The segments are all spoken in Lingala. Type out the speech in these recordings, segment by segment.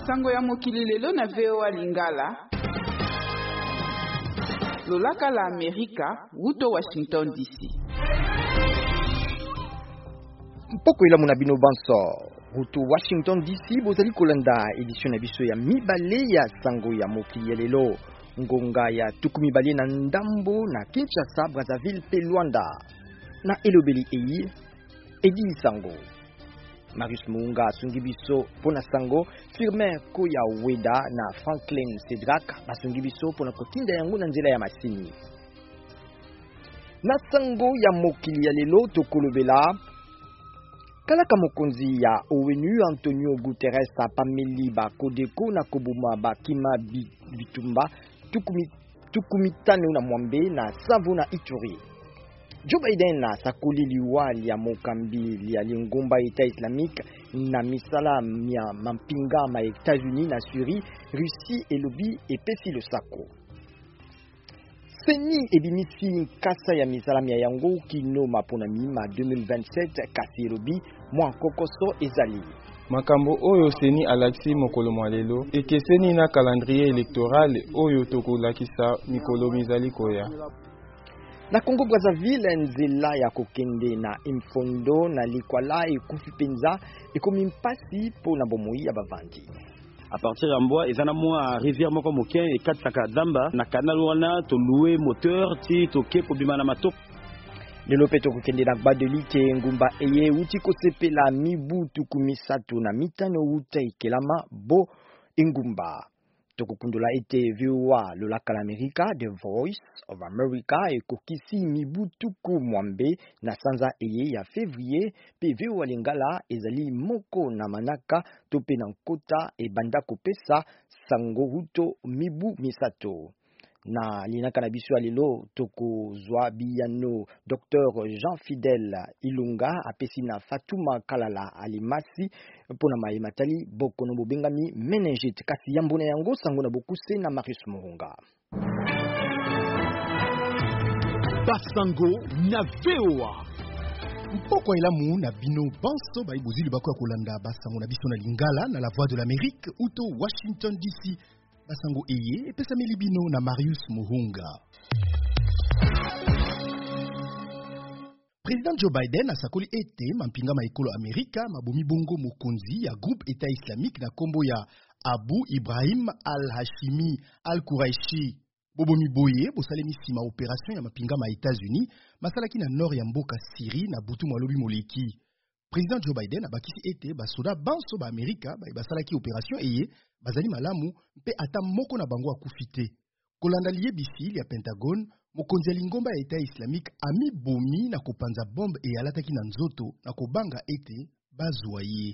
Sango ya mokili lelo na VOA Lingala. Lolaka la Amerika, wuto Washington DC. Mpoko ila muna bino banso. Wuto Washington DC bozali kolanda edition na biso ya mibale ya Sango ya mokili lelo. Ngonga ya tuku mibale na Ndambo na Kinshasa, Brazzaville pe Luanda. Na elobeli Edi Sango. Marius Muhunga Sungibiso pona Sango, Firmin Koya Weda na Franklin Cedrak Basungibiso pona kotinda yango na nzela ya masini. Na Sango ya mokili ya lelo tokolobela kalaka mokonzi ya ONU Antonio Guterres apameli bakodeko na kobuma bakima bitumba tukumitane na mwambe na Savo na Ituri. Joe Biden na sakoli liwali ya mokambi ya lingomba Eta Islamique na misala ya mampinga ma États-Unis na Syrie, Russie elobi epesi le sako. Seni ebimisi kasa ya misala ya yango kino maponami ma 2027 kasi elobi mwa kokoso ezali. Makambo oyo seni alaksi mokolo mwalelo ekeseni na calendrier électoral oyo tokolakisa mikolo mizali koya. Na Congo Brazzaville nzela ya kokende na Imfondo na Likwala ekufi penza ekomi mpasi po na bomoi ya bavandi. À partir ya mbwa ezana mwa rivière moko moke ekatsaka damba na canal wana to louer moteur ti toke po bima na matoko. Lelo pe tokokende na Gbadeli ke ngumba eye uti kosepela mibu tukumisatu na mitano uta ikelama bo ingumba. Tokukundula ete VOA lolaka la Amerika, The Voice of America ekokisi mibu tuku mwambe na sanza eye ya février pe VOA Lingala ezali moko na manaka tope na nkota ebanda kopesa sango huto mibu misato. Na linaka na biso alelo toko zwa biyano Dr. Jean Fidel Ilunga apesi na Fatuma Kalala Alimasi pona matali boko no bobengami meningite kasi yambona yango sango na bokuse na Marius Muhunga. Basango na VOA mpoko elamu na bino banso baibozili bako ya kolanda basango na biso na Lingala na la Voix de l'Amérique uto Washington DC. Basango eye epesa milibino na Marius Muhunga. Président Joe Biden asakoli ete mampinga maekolo Amerika mabomi bongo mokonzi ya groupe État islamique na kombo ya Abu Ibrahim al-Hashimi al-Quraishi. Bobomi boye bosalemi sima opération ya mapinga ma États-Unis masalaki na nord ya mboka Syrie na butu mwalobi moleki. Président Joe Biden abakisi ete basoda banso ba Amerika basalaki opération eye bazali malamu mpe ata moko na bango akufite. Kolanda liyebisi ya Pentagon, mokonzi ya lingomba ya État islamique ami bomi na kopanza bombe e alataki na nzoto na kobanga ete bazwa ye.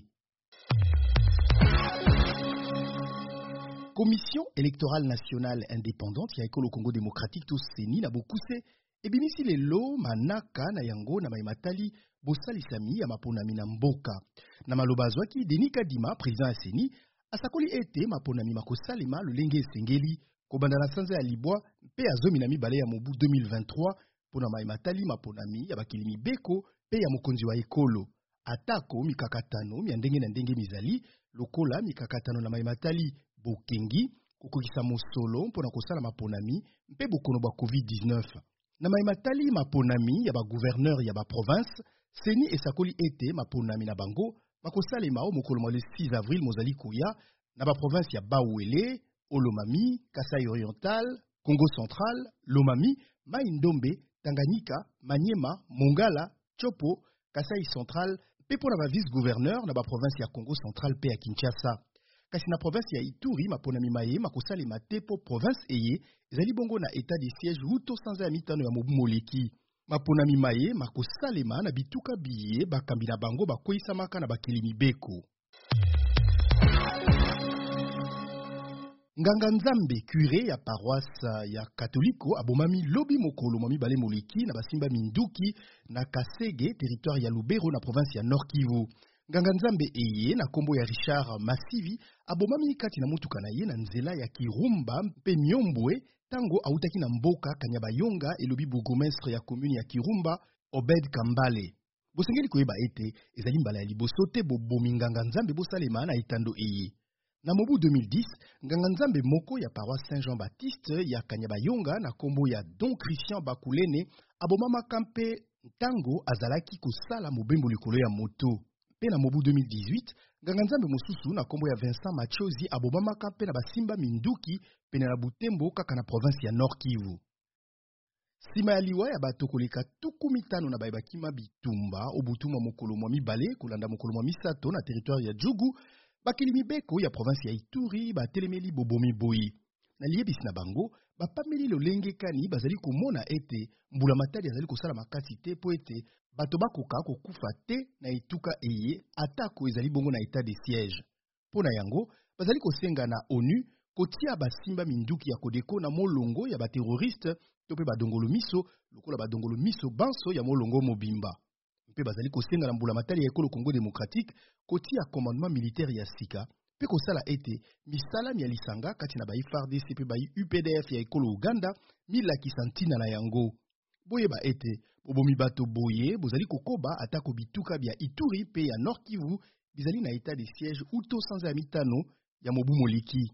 Commission électorale nationale indépendante ya ekolo Congo démocratique to CENI na bokuse ebimisi lelo manaka na yango na maimatali bosalisami ya maponami na mboka. Na maloba azwaki Denis Kadima, président ya CENI, asakoli ete maponami makosalema lolenge esengeli kobanda na sanza ya libwa mpe azomi na mibale ya mobu 2023 pona maimatali maponami ya bakili mibeko pe ya mokonzi wa ekolo. Atako mikakatano mia ndenge na ndenge mizali lokola mikakatano na maimatali bokengi kokokisa mosolo mpona kosala maponami mpe bokono ba COVID-19. Na maimatali maponami ya ba gouverneur ya ba province, CENI esakoli ete maponami na bango makosalema o mokolo mwa le 6 avril mozali koya na ba province ya Bawele, Olomami, Kasai Oriental, Congo Central, Lomami, Mai Ndombe, Tanganyika, Maniema, Mongala, Chopo, Kasai Central, pe pona ba vice-gouverneur na ba province ya Congo Central pe ya Kinshasa. Kasi na province ya Ituri maponami maye makosalema te po province eye ezali bongo na état de siège huto sanza ya mitano ya mobu moleki. Maponami maye makosalema na bituka biye bakambi na bango bakoisamaka na bakili mibeko. Nganga Nzambe curé ya paroisse ya Katoliko abomami lobi mokolo mwa mibale moleki na basimba minduki na Kasege territoire ya Lubero na province ya Nord Kivu. Nganga Nzambe eye na kombo ya Richard Masivi abomami kati na mutuka na ye na nzela ya Kirumba mpe Myombwe tango autaki na mboka Kanyabayonga elobi bourgmestre ya commune ya Kirumba Obed Kambale. Bosengeli koyeba ete ezali mbala ya liboso te bobomi Nganga Nzambe bosalema na etando eye. Na mobu 2010, Nganganzambe moko ya paroisse Saint-Jean-Baptiste ya Kanyabayonga na kombo ya Don Christian Bakulene abomama kampe ntango azalaki kosala mobembo likolo ya moto. Pe na mobu 2018, Nganganzambe mosusu na kombo ya Vincent Machozi abomama kampe na basimba minduki pene na Butembo kaka na province ya Nord Kivu. Sima ya liwa ya bato koleka 15 na bayebakima bitumba obutuma mokolo mwa mibale kolanda mokolo mwa misato na territoire ya Djugu, bakili mibeko ya province ya Ituri batelemeli bobomi boyi. Na liebisi na bango, bapameli lolenge kani bazali komona ete mbula matadi azali kosala makasi te po ete bato bakoka kokufa te na etuka eye atako ezali bongo na état de siège. Pona yango, bazali kosenga na ONU kotia basimba minduki ya kodeko na molongo ya baterroriste tope badongolo miso lokola badongolo miso banso ya molongo mobimba. Mpe bazali kosenga na mbula matali ya ekolo Congo démocratique kotia commandement militaire ya sika pe kosala ete misala ya lisanga kati na ba FARDC pe ba UPDF ya ekolo Uganda milakisa ntina na yango. Boye ba ete bobomi bato boye bozali kokoba atako bituka bya Ituri pe ya Nord Kivu bizali na état de siège uto sanza ya mitano ya mobu moliki.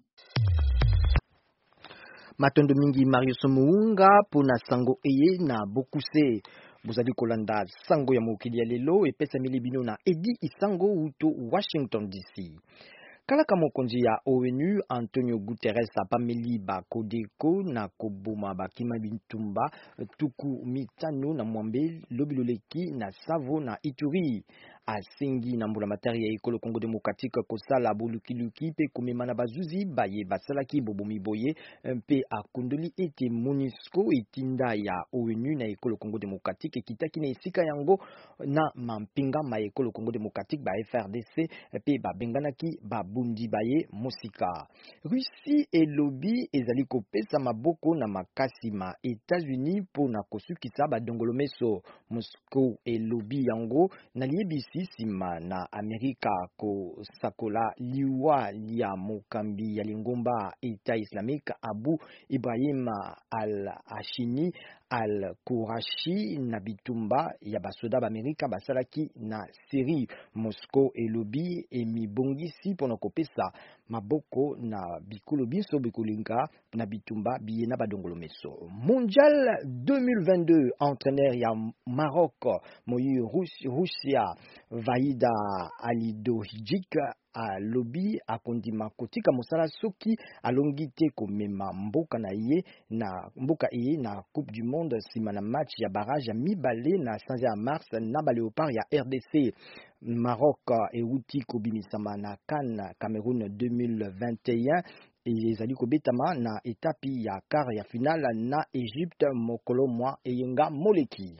Matondo mingi Marius Muunga pona sango eye na bokuse. Bozali kolanda sango ya mokili ya lelo epesa milibino na Edi Isango uto Washington DC. Kalaka mokonzi ya ONU Antonio Guterres apameli ba kodeko na koboma bakima bintumba tuku mitano na mwambe lobiloleki na Savo na Ituri. Asengi na mbula matari ya ekolo Congo démocratique kosala bolukiluki pe komemana bazuzi baye basalaki bobomi boye pe akundoli ete MONUSCO etinda ya ONU na ekolo Congo démocratique kitaki na esika yango na mampinga ma ekolo Congo démocratique ba FRDC pe ba benganaki ba bundi baye mosika. Russie elobi ezali kopesa maboko na makasi ma États-Unis po na kosukisa ba dongolomeso. Moscow elobi yango na liebisi sima na Amerika ko sakola liwa ya mokambi ya lingomba Eta Islamique Abu Ibrahim al-Hashimi al-Qurashi na bitumba ya basoda ba Amerika basalaki na Syrie. Moscow elobi emibongisi pona kopesa maboko na bikolo biso bikolinga na bitumba biye na badongolo meso. Mondial 2022 entraîneur ya Maroc moyi Russia Vaida Alidohijic a lobby akondima kotika mosala soki alongite komema mboka na Coupe du Monde sima na match ya barrage ya mibale na sanza ya mars na ba Léopard ya RDC. Maroc euti kobimisama na CAN Cameroun 2021 ezali kobetama na etapi ya quart ya finale na Egypte mokolo mwa eyenga moleki.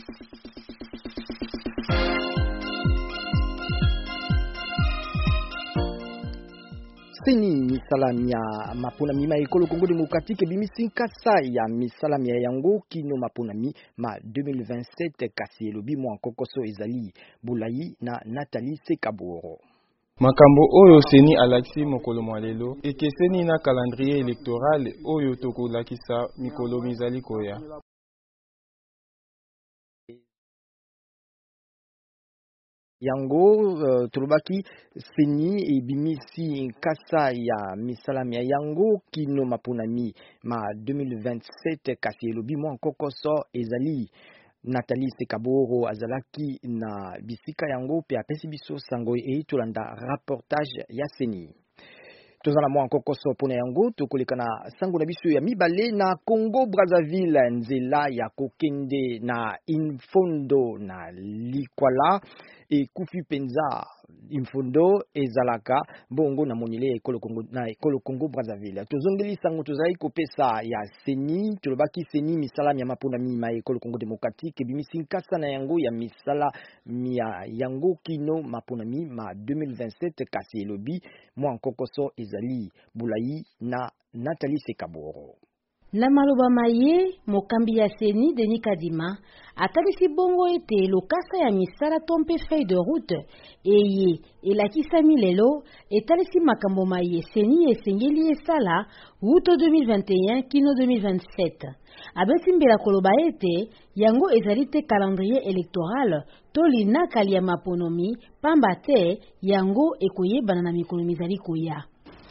Seni misalami ya maponami ma ekolo Congo démocratique bimisi kasa ya misalami ya yango kino maponami ma 2027 kasi elobi mwa kokoso ezali Bulayi na Nathalie Sekaboro. Makambo oyo seni alakisi mokolo mwa lelo ekeseni na calendrier électoral oyo tokolakisa mikolo mizali koya. Yango tulubaki seni ebimisi kasa ya misalami ya yango kino maponami ma 2027 kasi elobi mwa kokoso ezali Nathalie Sekaboro azalaki na bisika yango pe apesi biso sango eitolanda reportage ya seni. Tozala mwa kokoso pona yango tokoleka na sango na biso ya mibale na Congo Brazzaville nzela ya kokende na Imfondo na Likwala ekufi penza Imfondo ezalaka bongo na monile ekolo Congo Brazzaville. Tozongeli sango tozali kopesa ya seni tolobaki seni misala ya mapona mima ekolo Congo démocratique bimisi nkasa na yango ya misala ya yango kino mapona mima 2027 kasi elobi mwa nkokoso ezali Bulayi na Nathalie Sekaboro. Na maloba maye mokambi ya seni Denis Kadima atalisi bongo ete lokasa ya misala tompe feuille de route eye elakisami lelo etalisi makambo maye seni esengeli esala wuto 2021 kino 2027. Abesi mbela koloba ete yango ezali te calendrier électoral to linakali ya maponomi pamba te yango ekoyebana na mikolo mizali koya.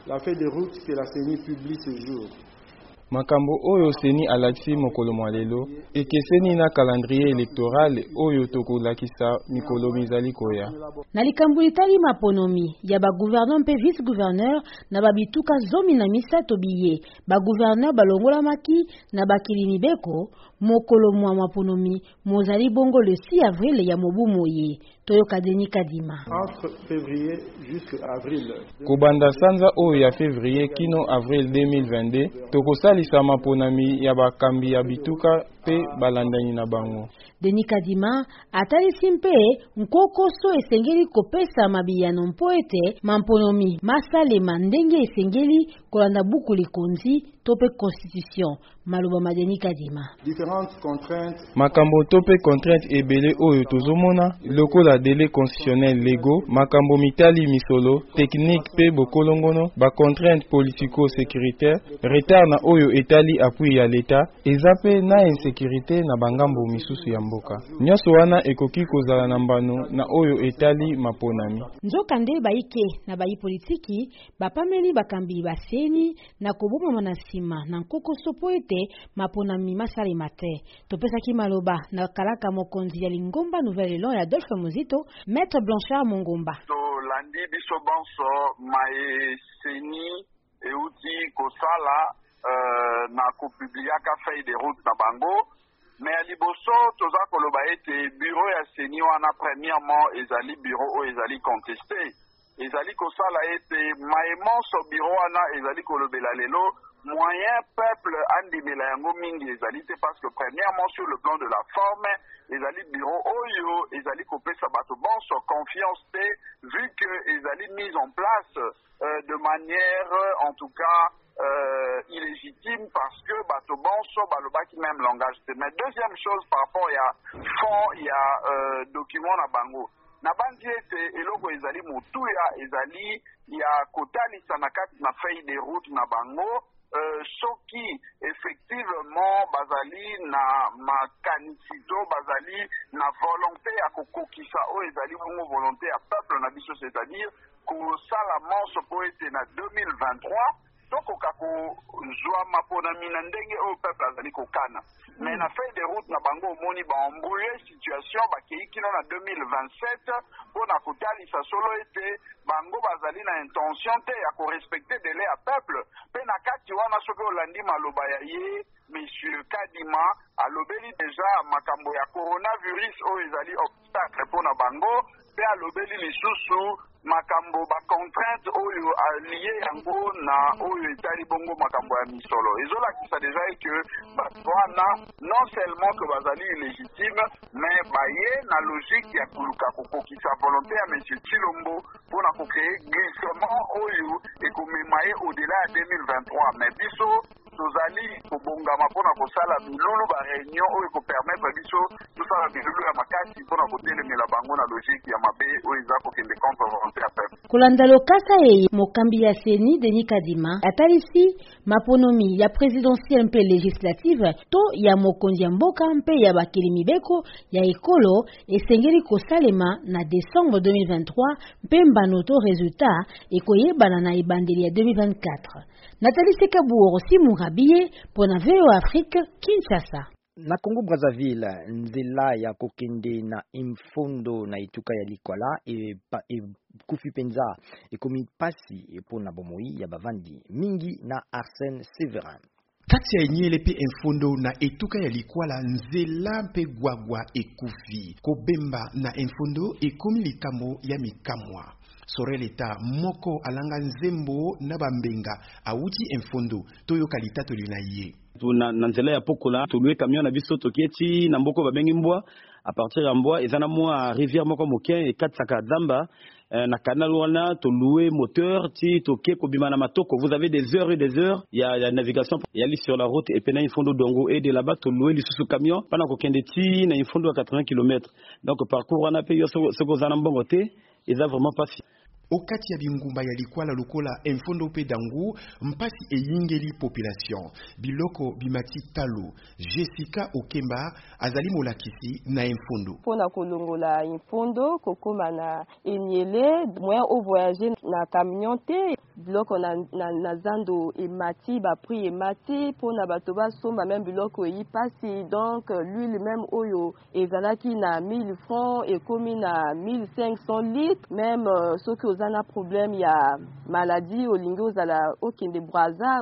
la feuille de route que la CENI publie ce jour. Makambo oyo seni alakisi mokolo mwa lelo ekeseni na calendrier électoral oyo tokolakisa mikolo mizali koya. Na likambo litali maponomi ya ba gouverneur mpe vice gouverneur na babituka zomi na misato biye ba gouverneur balongola maki na bakili mibeko mokolo mwa maponomi mozali bongo le 6 avril ya mobu moye toyoka Deni Kadima. Entre février jusqu'à avril. Kobanda sanza oyo ya février kino avril 2022 tokosalisa maponami ya bakambi ya bituka pe balandani na bango. Deni Kadima atalisi mpe nkokoso esengeli kopesa mabiyano mpo ete mamponomi masalema ndenge esengeli kolanda buku likonzi tope constitution maloba Madeni Kadima. Différentes contraintes. Makambo tope contrainte ebele oyo tozomona lokola délai constitutionnel légaux makambo mitali misolo technique pe bokolongono ba contrainte politico-sécuritaire retard na oyo etali appui ya l'État ezape na insécurité na bangambo misusu ya mboka. Nyonso wana ekoki kozala na mbano na oyo etali maponami. Nzokande baike na bayi politiki bapameli bakambi baseni na koboma manasima na nkokoso po ete maponami masalema te. Topesaki maloba na kalaka mokonzi ya Lingomba Nouvelle Elon ya Adolphe Muzito, Maître Blanchard Mongomba. Landi biso banso mae seni euti kosala na kopubliaka feuille de route na bango. Mais à liboso toza koloba ete bureau ya seni wana premièrement ezali bureau o ezali contesté. Ezali kosala ete maemonso bureau wana ezali kolobela lelo moyen peuple andimela yango mingi ezali te parce que premièrement sur le plan de la forme ezali bureau oyo ezali kopesa bato bonso confiance te vu que ezali mise en place de manière en tout cas illégitime parce que bato bonso balobaki même langage te. Mais deuxième chose par rapport ya fond ya document na bango na bandi ete eloko ezali motuya ezali ya kotalisa na kati na feuille de route na bango soki effectivement bazali na makanisito bazali na volonté ya kokokisa o ezali bongo volonté ya peuple na biso c'est-à-dire kosala manso po ete na 2023 tokoka kozwa maponami na ndenge oyo peuple azali kokana. Mais na feuille de route na bango omoni baembrouille situation bakei kino na 2027 mpona kotalisa solo ete bango bazali na intention te ya korespecte dele ya peuple mpe na kati wana soki olandi maloba ya ye Monsieur Kadima alobeli deja makambo ya coronavirus oyo ezali obstacle mpona bango mpe alobeli lisusu makambo ba contrainte oyo lié yango na oyo etali bongo makambo ya misolo ezolakisa deja que batwana non seulement que bazali illégitime mais baye na logique ya koluka kokokisa volonté ya monsieur Chilombo mpona kokréer glissement oyo ekomema ye au-delà ya 2023 mais biso tozali kobongama mpona kosala milulu ba réunion oyo kopermettre biso tosala milulu ya makasi mpona kotelemela bango na logique ya mabe oyo eza kokende contre volonté ya peuple. Kolanda lokasa eye mokambi ya seni Deni Kadima atalisi maponomi ya présidentielle mpe législative to ya mokonzi ya mboka mpe ya bakili mibeko ya ekolo esengeli kosalema na décembre 2023 mpe mbano to résultat ekoyebana na ebandeli ya 2024. Nathalie Sekabour Simurabiye pona VO Afrique Kinshasa. Na Congo Brazzaville nzela ya kokende na imfondo na ituka ya likwala kufi penza ekomi pasi pona bomoi ya bavandi mingi na Arsène Séverin. Kati ya enyele pe infondo na etuka ya likwala nzela mpe gwagwa ekufi kobemba na infondo ekomi likambo ya mikamwa. Soreleta moko alanga nzembo na bambenga awuti infondo toyoka litato lina ye. Na nzela ya pokola tolue camion na biso tokieti na mboko babengi mbwa à partir ya mbwa ezana mwa rivière moko moken e katsaka damba na canal wana tolue moteur ti toke kobima na matoko. Vous avez des heures et des heures il y a la navigation il y a sur la route et pena infondo dongo et de là-bas tolue lisusu camion pana kokende ti na infondo à 80 km donc parcours wana pe yo soko zana mbongo te eza vraiment pas okati ya bingumba ya likwala lokola Enfondo pe Dangu mpasi eyingeli population biloko bimati talo. Jessica Okemba azali molakisi na Enfondo. Pona kolongola Enfondo kokoma na enyele moyen au voyager na camion te biloko na zando emati ba prix emati pona bato basomba même biloko yi pasi donc l'huile même oyo ezalaki na 1000 francs ekomi na 1500 litres même soki ozana problème ya maladie olingi ozala okende braza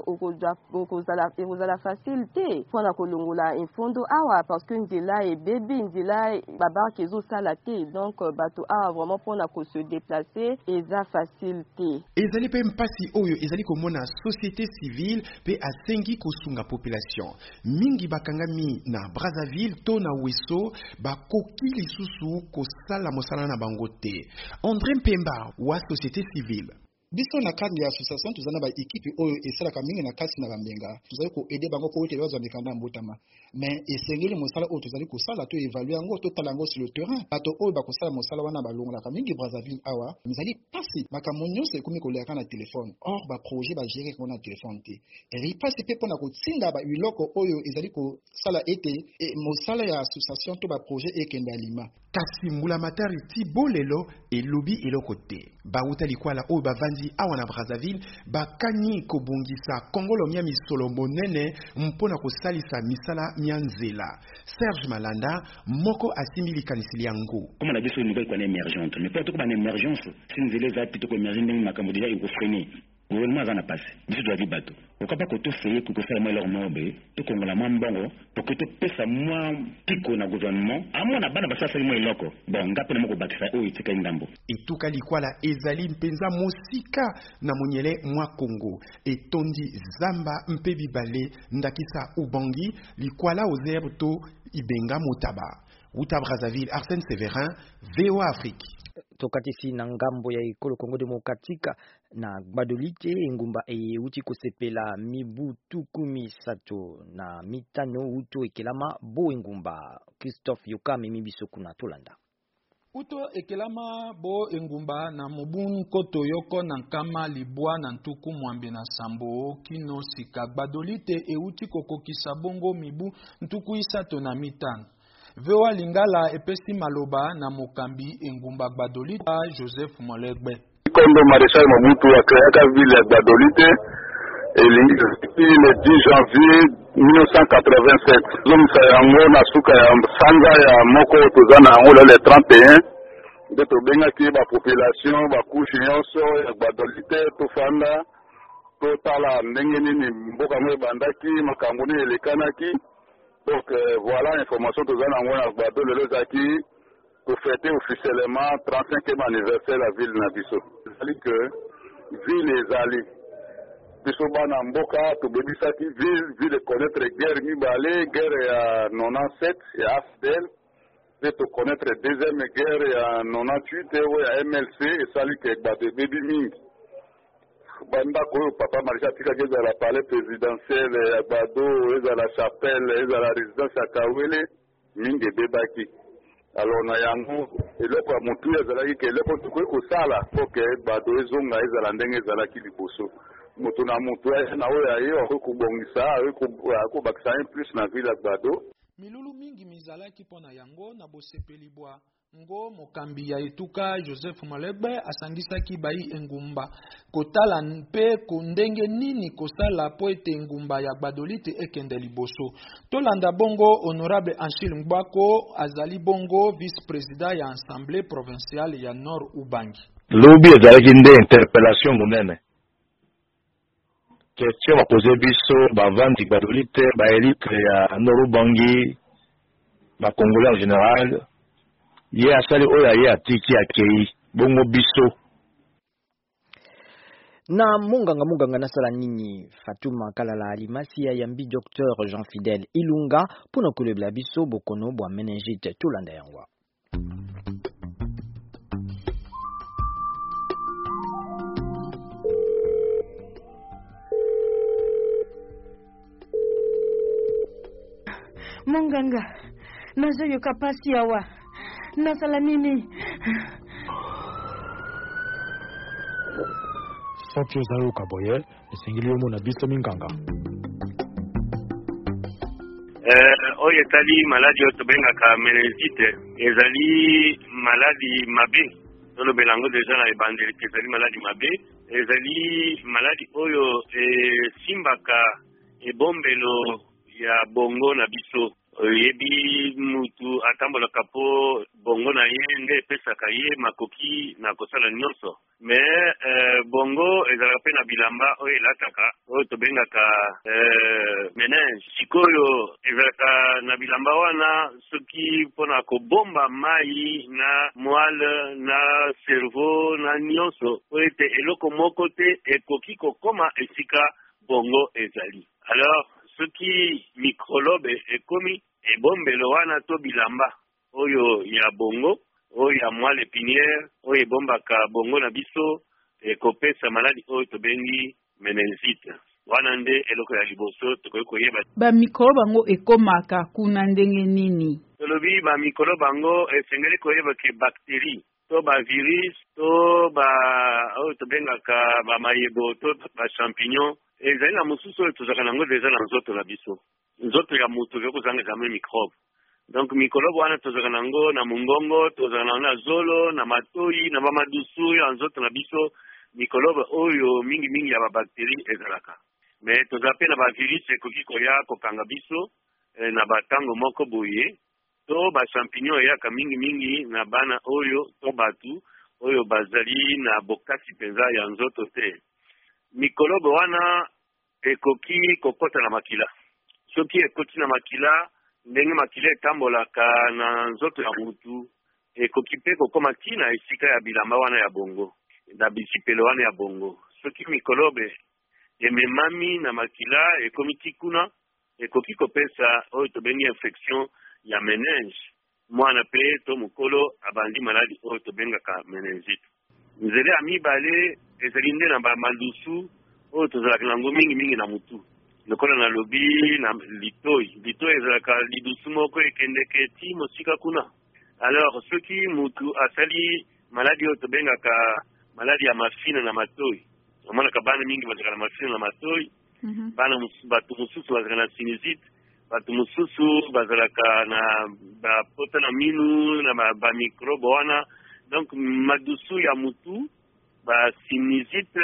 okozala facilité pona kolongola Enfondo awa parce que nzela ebebi nzela babarke ezosala te donc bato awa vraiment pona ko se déplacer eza facilité ezali pe mpasi oyo ezali komona société civile pe asengi kosunga population mingi bakangami na Brazzaville to na Weso bakoki lisusu kosala mosala na bango te. André Mpemba wa société civile. Biso na cadre ya association tuzana ba équipe oyo esalaka mingi na kasi na bambenga tuzali ko aider bango ko ete bazwa mikanda mbotama mais esengeli mosala oyo tuzali kosala to évaluer yango to tala yango sur le terrain bato oyo bakosala mosala wana balongolaka mingi Brazzaville awa mizali pasi makambo nyonso ekomi koleka na telefone or ba projet ba gérer ko na telefone te eri pasi pe pona kotinda ba biloko oyo ezali kosala ete mosala ya association to ba projet ekende alima kasi Mbula Matari Tibolelo elobi eloko te bauta likwala oyo bavandi awa na Brazzaville bakani kobongisa Kongolo mia misolo monene mpona kosalisa misala mia nzela. Serge Malanda moko asimbi likanisili yango comme la biso nouvelle kwa émergente mais pas tout comme émergence si nzela za plutôt ko émergente ndenge makambo déjà ikofreni gouvernement azana passe biso doit vi bato okapa ko to feye ko faire moi leur mobe to kongola mambongo pour que to pesa moi piko na gouvernement amona bana basasa moi loko bon ngape na moko bakisa o itika ndambo etuka likwala ezali mpenza mosika na monyele mwa Congo etondi zamba mpe bibale ndakisa ubangi likwala ozerbe to ibenga motaba uta Brazzaville. Arsène Séverin, VOA Afrique. Tokatisi na ngambo ya ikolo Kongo Demokratika na Gbadolite engumba eyeuti kosepela mibu 13 na mitano uto ekelama bo engumba. Christophe Yokame mibiso kuna tolanda. Uto ekelama bo engumba na mobun koto yoko na nkama libwa na ntuku mwambe na sambo kino sika Gbadolite euti kokokisa bongo mibu ntuku isato na mitano. VOA Lingala epesi maloba na mokambi engumba Gbadolite Joseph Molegbe. Kondo Maréchal Mobutu akreaka ville ya Gbadolite le 10 janvier 1987. Zomisa yango na suka ya sanga ya moko tozana yango le 31 nde tobengaki ba population bakushe nyonso ya Gbadolite tofanda totala ndenge nini mboka mo ebandaki makambo nini elekanaki. Donc voilà l'information que nous avons à Gbado le Zaki pour fêter officiellement 35e anniversaire de la ville de Nabiso. C'est-à-dire que ville est allée. Biso bana mboka to bebisaki ville de connaître guerre Mibale, guerre à 97 et AFDEL, et to connaître deuxième guerre à 98 et à MLC et sali que Gbado baby ming. Banda koyo papa Marisha tika geza la palais présidentiel ya Gbado eza la chapelle eza la résidence ya Kawele mingi bebaki alors na yango eloko ya mutu ezalaki ke eloko tukoki kosala po ke Gbado ezonga ezala ndenge ezalaki liboso moto na motu na oyo aye akoki kobongisa akobakisa un plus na ville ya Gbado milulu mingi mizalaki pona yango na bosepeli bwa ngo mokambi ya etuka Joseph Molegbe asangisaki bai engumba kotala mpe kondenge nini kosala po ete engumba ya Gbadolite ekende liboso. Tolanda bongo honorable Anchil Mbako azali bongo vice-président ya assemblée provinciale ya Nord Ubangi. Lobi ezalaki nde interpellation monene. Question bapose biso bavandi Gbadolite baélite ya Nord Ubangi bakongolais en général. Ye asali oya ye atiki akei bongo biso na munganga nasala nini Fatuma Kalala Alimasi ya yambi Dr Jean Fidèle Ilunga pona kolebla biso bokono bwa meningite tolanda yangwa munganga nazo yoka pasi yawa nasala nini soki ozali okaboye esengeli yo mona biso minganga. Oyo etali maladi oyo tobengaka meningite ezali maladi mabe tolobela yango deja na ebandeli ezali maladi mabe ezali maladi oyo esimbaka ebombelo ya bongo na biso oyebi mutu atambolaka po bongo na ye nde epesaka ye makoki na kosala nyonso me bongo ezalaka mpe na bilamba oyo elataka oyo tobengaka menenge sikoyo ezalaka na bilamba wana soki mpona kobomba mai na moile na cerveau na nyonso oyo ete eloko moko te ekoki kokoma esika bongo ezali. Alors soki microlobe ekomi ebombelo wana to bilamba oyo ya bongo oyo ya moelle épinière oyo ebombaka bongo na biso ekopesa maladi oyo tobengi meningite wana nde eloko ya liboso tokoki koyeba. Bamikrobe bango ekomaka kuna ndenge nini? Tolobi bamikrobe bango esengeli koyeba ke bactérie to bavirus to oyo tobengaka bamayebo to bachampignon ezali na mosusu oyo tozalaka nango deja na nzoto na biso. Nzoto ya mutu ekozanga jamais microbe. Donc microbe wana tozalaka nango na mongongo, tozalaka nango na zolo, na matoi, na bamadusu ya nzoto na biso. Microbe oyo mingi ya babactérie ezalaka. Mais tozalaka pe na bavirus ekoki koya kokanga biso na batango moko boye. To bachampignon eyaka mingi na bana oyo to batu oyo bazali na bokasi penza ya nzoto te. Microbe wana ekoki kokota na makila. Soki ekoti na makila ndenge makila etambolaka na nzoto ya mutu ekoki pe kokoma tina esika ya bilamba wana ya bongo na bisipelo wana ya bongo. Soki microbe ememami na makila ekomi tikuna ekoki kopesa oyo tobengi infection ya menenge mwana pe to mukolo abandi maladi oyo tobengaka meningite. Nzela ya mibale ezali nde na bamandusu oyo tozalaka nango mingi na mutu lokola na lobi na litoi ezalaka lidusu moko ekendeke ti mosika kuna. Alors soki mutu asali maladi oyo tobengaka maladi ya mafina na matoi omonaka bana mingi bazalaka na mafina na matoi bato mosusu bazalaka na sinusite bato mosusu bazalaka na bapota na minu na bamikrobe wana. Donc madusu ya mutu basinusite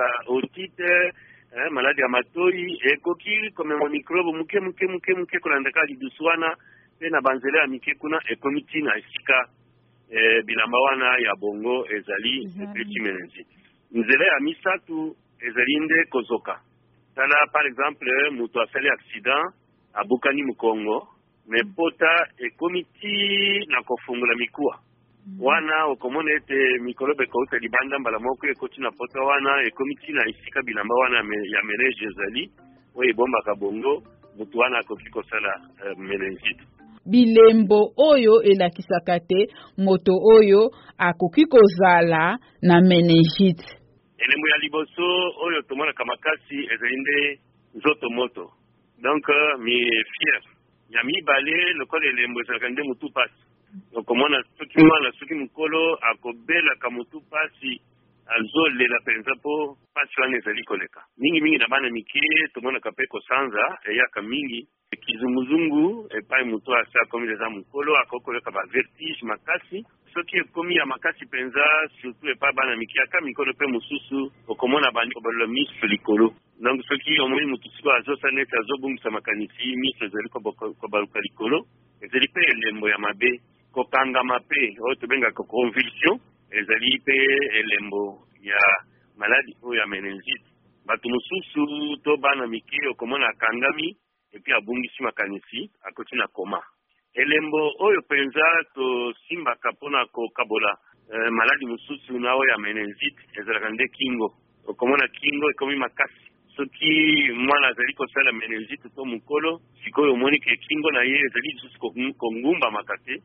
baotite maladi ya matoi ekoki komema microbe muke kolandaka lidusu wana pe na banzela ya mike kuna ekomi tina esika bilamba wana ya bongo ezali epesi meningite. Nzela ya misatu ezali nde kozoka. Tala par exemple mutu asali accident abukani mukongo me pota ekomi ti na kofungola mikuwa wana okomona ete mikolobe ekauta libanda mbala moko ekoti na pota wana ekomi ti na esika bilamba wana ya menenge ezali oyo ebombaka bongo mutu wana akoki kosala meningite. Bilembo oyo elakisaka te moto oyo akoki kozala na meningite. Elembo ya liboso oyo tomonaka makasi ezali nde nzoto moto. Donc mi fier ya mibale lokola elembo ezalaka nde mutu pasi. Okomona soki mwana soki mukolo akobelaka mutu pasi azolela penza po pasi wana ezali koleka mingi na bana mike tomonaka pe kosanza eyaka mingi kizunguzungu epai mutu asa akomi deja mukolo akokoleka ba vertige makasi soki ekomi ya makasi penza surtout epai bana mike aka mikolo pe mosusu okomona bandi kobalola miso likolo. Donc soki omoni mutu siko azosala neti azobungisa makanisi miso ezali kobaluka likolo ezali pe elembo ya mabe. Kokangama pe oyo tobengaka convulsion ezali pe elembo ya maladi oyo ya meningite. Bato mosusu to bana mike okomona akangami epi abungisi makanisi akoti na koma. Elembo oyo penza tosimbaka mpona kokabola maladi mosusu na oyo ya meningite ezalaka nde kingo. Okomona kingo ekomi makasi soki mwana azali kosala meningite to mukolo sikoyo omoni ke kingo na ye ezali lisusu kongumba makate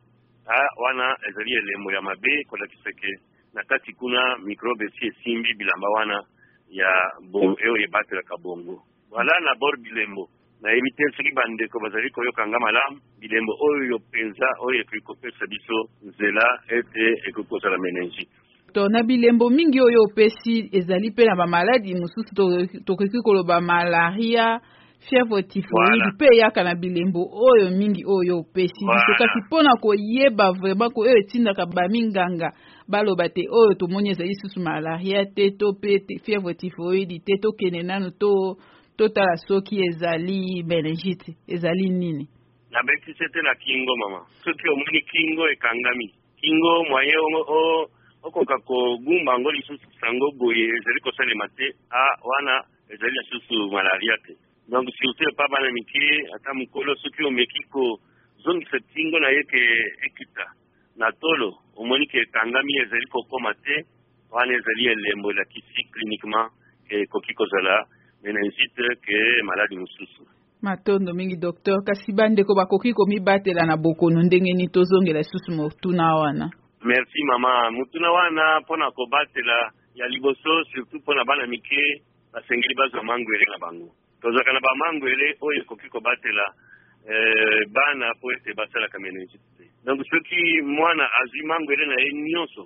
wana ezali elembo ya mabe kolakisa ke na kati kuna microbe esi esimbi bilamba wana ya bongo oyo ebatelaka bongo. Wala na bor bilembo nayebi te soki bandeko bazali koyokanga malamu bilembo oyo penza oyo ekoki kopesa biso nzela ete ekoki kozala meningite. docteur na bilembo mingi oyo opesi ezali pe na ba maladie mususu tokoki koloba malaria, fièvre typhoïde pe yaka na bilembo oyo mingi oyo opesi biso kasi mpona koyeba vraiment ko oyo etindaka baminganga baloba te oyo tomoni ezali susu malaria te to pe fièvre typhoïde te tokende nanu totala soki ezali meningite ezali nini nabekisi te na kingo mama soki omoni kingo ekangami kingo moye okoka kogumba yango lisusu sango boye ezali kosalema te wana ezali lisusu malaria te donc surtout epa bana mike ata mokolo soki omeki kozongisa kingo na ye ke ekita na tolo omoni ke ekangami ezali kokoma te wana ezali elembo elakisi cliniquement ekoki kozala meningite ke maladi mosusu matondo mingi docteur kasi bandeko bakoki komibatela na bokono ndenge nini tozongela lisusu motuna wana merci mama motuna wana mpona kobatela ya liboso surtout mpona bana mike basengeli bazwa mangwele na bango tozalaka na bamangwele oyo ekoki kobatela bana po ete basalaka meningite te donc soki mwana azwi mangwele na ye nyonso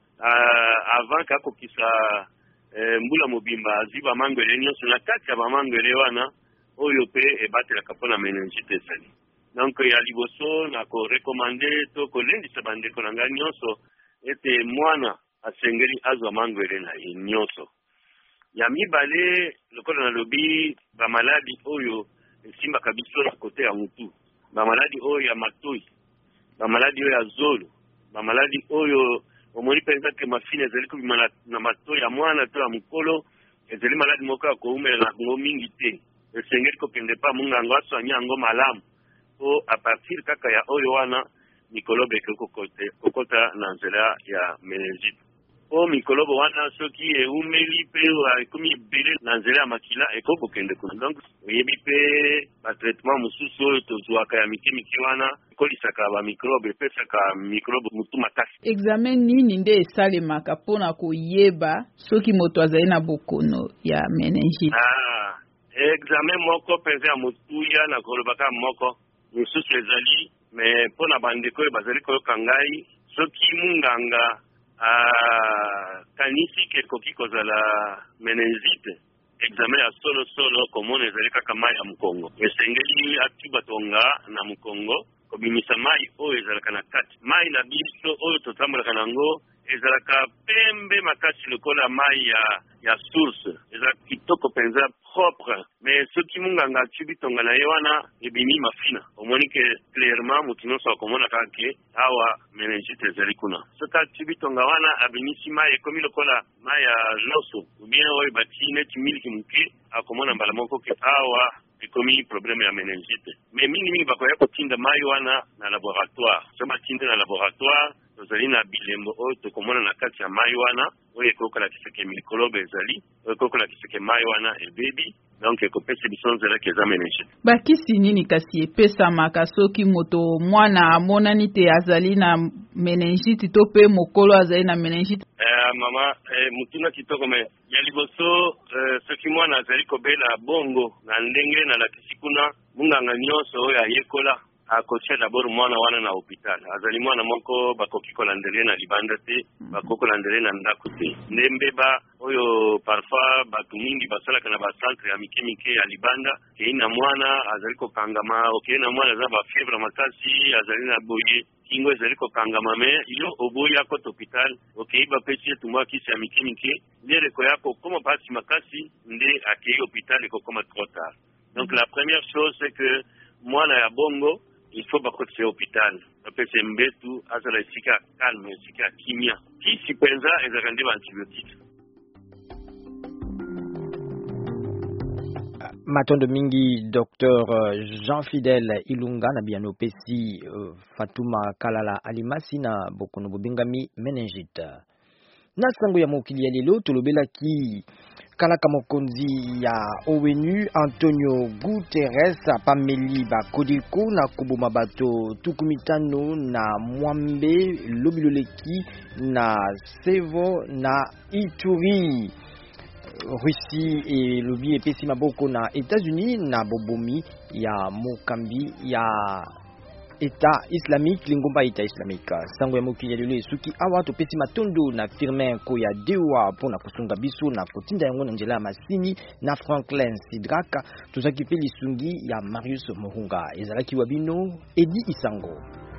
avant ke akokisa mbula mobimba azwi bamangwele nyonso na kati ya bamangwele wana oyo pe ebatelaka mpona meningite ezali donc ya liboso na korekomande to kolendisa bandeko na ngai nyonso ete mwana asengeli azwa mangwele na ye nyonso ya mibale lokola nalobi bamaladi oyo esimbaka biso na kote ya mutu bamaladi oyo ya matoi bamaladi oyo ya zolo bamaladi oyo omoni mpenza ke mafine ezali kobima na matoi ya mwana to ya mokolo ezali maladi moko ya koumela na yango mingi te esengeli kokende pa mungango aswanya yango malamu po a partir kaka ya oyo wana mikolobo ekokota na nzela ya meningite po mikolobo wana soki eumeli pe ekomi ebele na nzela ya makila ekokokende kuna donc oyebi pe batraitement mosusu oyo tozwaka ya mike wana ekolisaka bamikrobe epesaka mikrobe mutu makasi examen nini nde esalemaka mpona koyeba soki moto azali na bokono ya meningite examen moko mpenza ya motuya na kolobaka moko mosusu ezali me mpona bandeko oyo bazali koyoka ngai soki munganga kanisi ke ekoki kozala meningite examen ya solo komona ezali kaka mai ya mokongo esengeli atuba tonga na mokongo kobimisa mai oyo ezalaka na kati mai na biso oyo totambolaka nango ezalaka pembe makasi lokola mai ya source ezalaka kitoko mpenza propre mais soki munganga atubi tonga na ye wana ebimi mafina omoni ke clairement motu nyonso akomona kaka ke awa meningite ezali kuna soki atubi tonga wana abimisi mai ekomi lokola mai ya loso ubien oyo bati neti miliki moke akomona mbala moko ke awa ekomi problème ya meningite mais mingi bakoya kotinda mai wana na laboratoire so batinde na laboratoire tozali na bilembo oyo tokomona na kati ya mai wana oyo ekokolakisaka mikolobe ezali oyo ekokolakisaka mai wana ebebi donc ekopesa biso nzelaki eza meningite bakisi nini kasi epesamaka soki moto mwana amonani te azali na meningite to pe mokolo azali na meningite mama mutuna kitoko me ya liboso soki mwana azali kobela bongo na ndenge nalakisi kuna munganga nyonso oyo ayekola akotia d'abord mwana wana na hôpital azali mwana moko bakoki kolandele na libanda te bakoki kolandele na ndako te nde mbeba oyo parfois bato mingi basalaka na bacentre ya mike ya libanda kei na mwana azali kokangama okei na mwana aza bafievre makasi azali na boye kingo ezali kokangama me yo oboyi akota hôpital okei bapesi etu mwa kisi ya mike nde reko yako koma pasi makasi nde akei hôpital ekokoma trop tard donc la première chose c'est que mwana ya bongo il faut bakotisa hôpital bapesa mbetu azala esika calme esika kimia kisi mpenza ezalaka nde baantibiotique matondo mingi Dr Jean-Fidèle Ilunga na biano pesi Fatuma Kalala Alimasi na bokono bobengami meningite na sango ya mokili ya lelo tolobelaki kalaka mokonzi ya ONU Antonio Guterres apameli bakodiko na koboma bato tukumitano na mwambe lobiloleki na Sevo na Ituri. Russie et lobi epesi maboko na États-Unis na bobomi ya mokambi ya État islamique lingomba État islamique sango ya mokili lelo suki awa topesi matondo na Firmin Koya Dewa pona kusunga biso na kotinda yango na njela masini na Franklin Sidraka tuzaki pe lisungi ya Marius Mohunga ezalaki wabino Edi Isango.